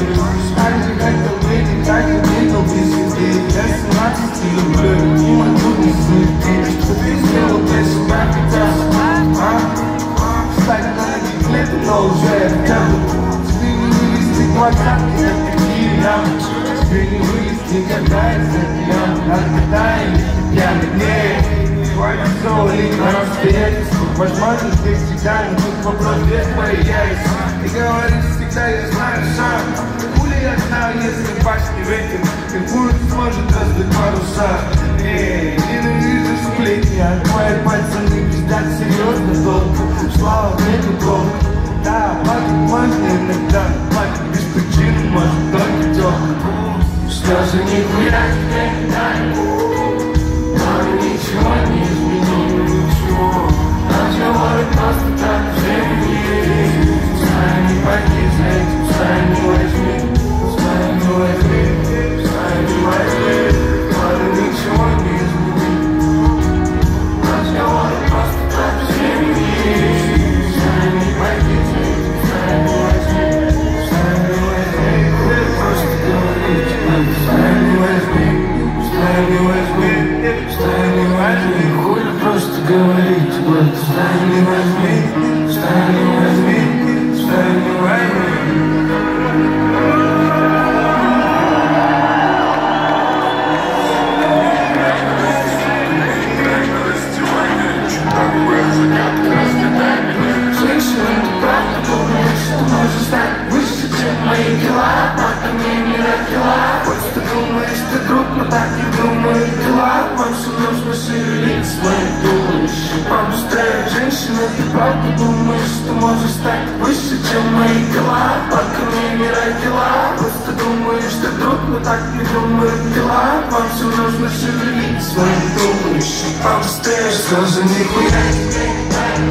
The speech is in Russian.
Каждый хотел быть, каждый видел без идей. Я 17 и люблю, не могу не суетить. Что ты сделал для себя, хотя встать на ноги клетку, но уже хотя бы. Теперь не вывести глаза, и это такие ямы. Теперь не вылезть никогда из этой ямы. Отгадай, я беднее. Твое соли на обстоятельства. Возможно, ты всегда, но тут вопрос, где твои яйца. Ты говоришь всегда, я знаю сам. Хули я знаю, если башни ветер, какую сможет раздать паруса. Ненавижу сплетни, а твои пальцы не пиздят серьезно долго. Слава нету долго. Да, плакать можно иногда, плакать без причины может только тёлка. Слёзы нихуя тебе не дали. Ничего не изменило, ничего. Разговоры просто так в земле. Пускай не пойди за этим, пускай не возьми. Пускай не возьми, пускай не возьми. Ладно, ничего не изменило. Разговоры просто так в земле. Пускай не пойди за этим, пускай не возьми. Пускай не возьми. Просто говорить, пускай не возьми. Пускай не возьми. Пускай не возьми, хуй просто говорить, брат. Пускай не возьми, пускай не возьми, пускай не возьми. Женщина, ты правда думаешь, что можешь стать выше, чем мои дела? Пока мне не родила. Хоть ты думаешь, ты друг, но так не думают дела. Вам все нужно шевелить свои туловища побыстрее. Женщина, ты правда думаешь, что можешь стать выше, чем мои дела? Пока мне не родила. Хоть ты думаешь, ты друг, но так не думают дела. Вам все нужно шевелить свои туловища побыстрее. Слезы нихуя тебе не дали.